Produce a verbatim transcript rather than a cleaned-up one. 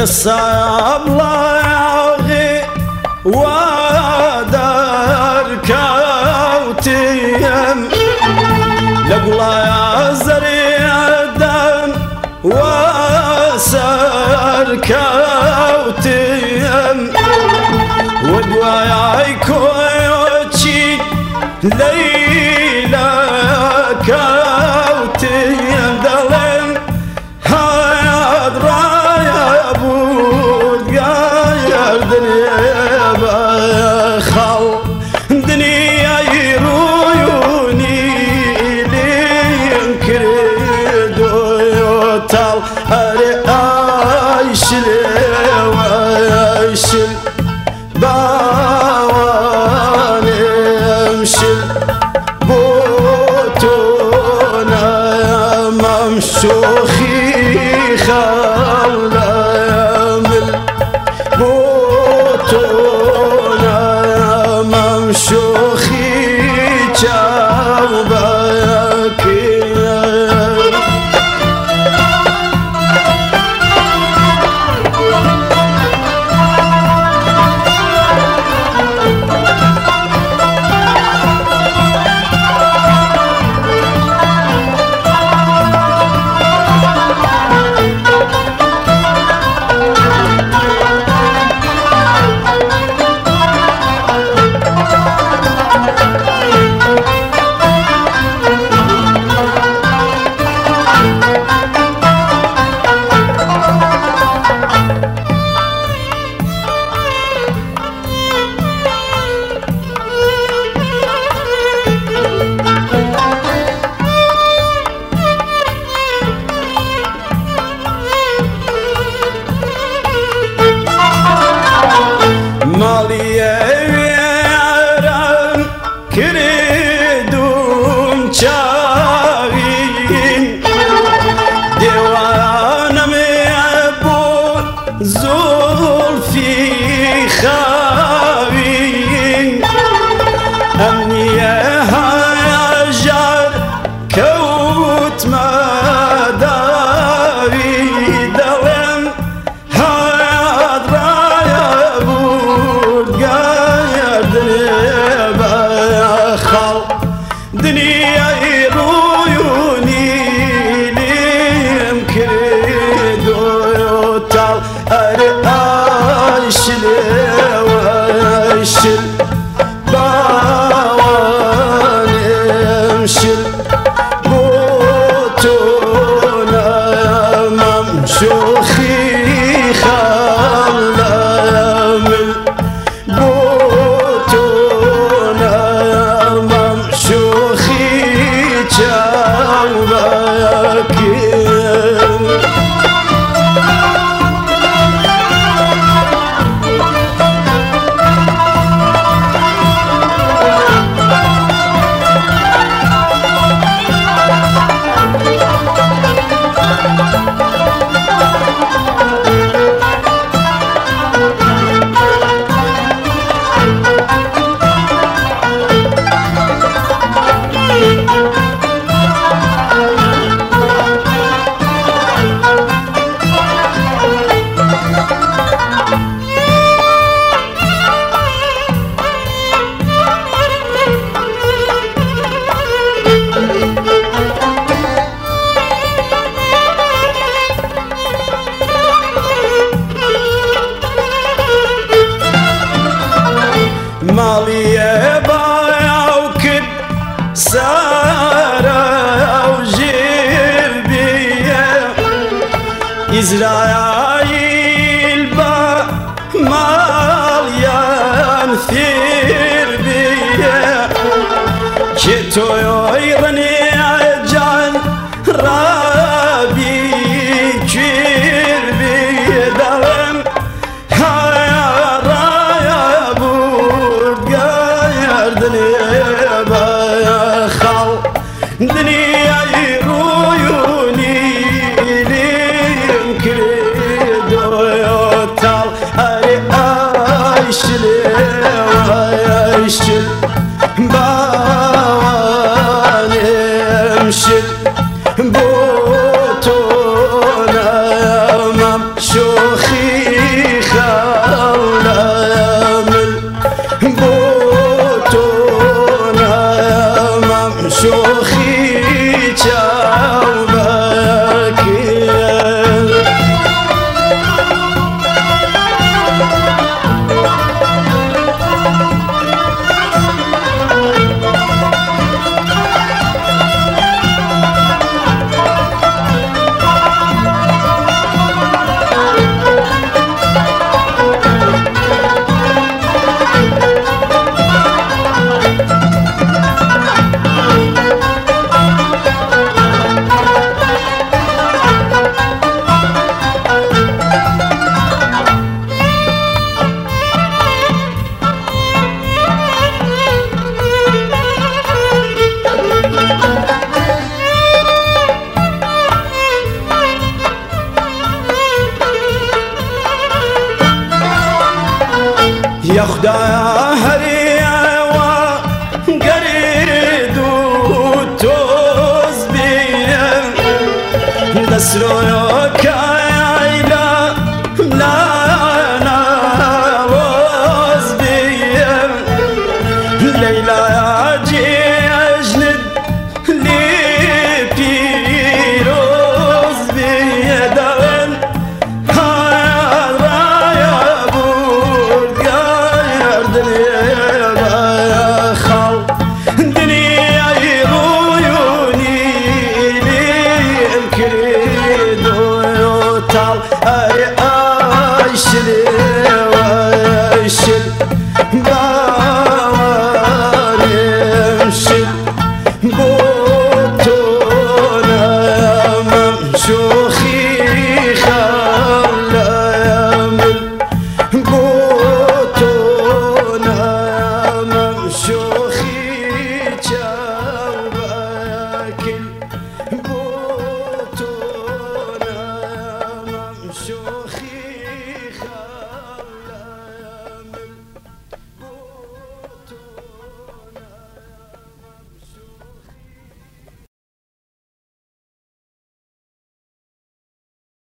الصبلاغي ودار كوتيم لقلا زريع دم وسر كوتيم ودواي كوتشي ليلى كوتيم دلم هاد رايا بود غير دنيا بخل دنيا يرويوني لينكر دويوتال هري عايشل وعايشل باواني امشل بوتونا ممشوخي خلا يمل بوتونا ممشوخي جاوباكي مالية ويران كريدوم شاوين ديوانا ميبون زولفي خاوين أمنية هاجر كوت مداري دلم هاد رايا دنيا يرويوني ليم كريدو يوتال أرعايشل وعايشل باواني امشل بوتونا ممشوخي خلا يمل بوتونا ممشوخي جاوباكي مالية بايا وكد سارة وجيبية إزرايل با ماليان ثير بية كتو يغني عجان رابي كير بية دلم دنيا يرويوني ليم كريدو يوتال أرعايشل وعايشل باواني امشل بوتونا ممشوخي شوخی چاوبکیه يا خدايا هريا وقريد وتوز بيا دسرو